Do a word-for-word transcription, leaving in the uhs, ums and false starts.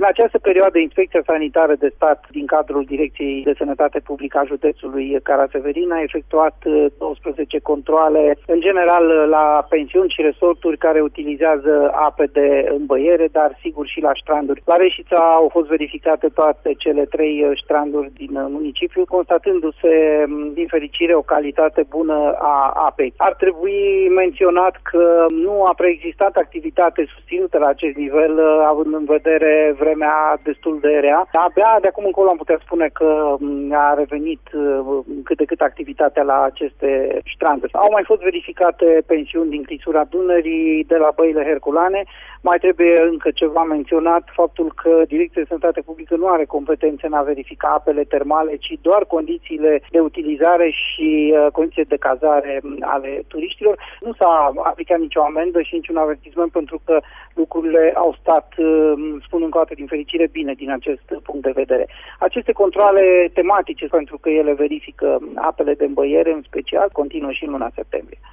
În această perioadă, Inspecția Sanitară de Stat din cadrul Direcției de Sănătate Publică a județului Caraseverin a efectuat douăsprezece controale, în general la pensiuni și resorturi care utilizează ape de îmbăiere, dar sigur și la stranduri. La Reșița au fost verificate toate cele trei stranduri din municipiu, constatându-se din fericire o calitate bună a apei. Ar trebui menționat că nu a preexistat activitate susținută la acest nivel, având în vedere vremea destul de rea. Abia de acum încolo am putea spune că a revenit cât de cât activitatea la aceste stranduri. Au mai fost verificate pensiuni din clisura Dunării, de la Băile Herculane. Mai trebuie încă ceva menționat, faptul că Direcția de Sănătate Publică nu are competențe în a verifica apele termale, ci doar condițiile de utilizare și uh, condiții de cazare ale turiștilor. Nu s-a aplicat nicio amendă și niciun avertisment, pentru că lucrurile au stat, uh, spun încă o dată din fericire, bine din acest punct de vedere. Aceste controale tematice, pentru că ele verifică apele de îmbăiere în special, continuă și în luna septembrie.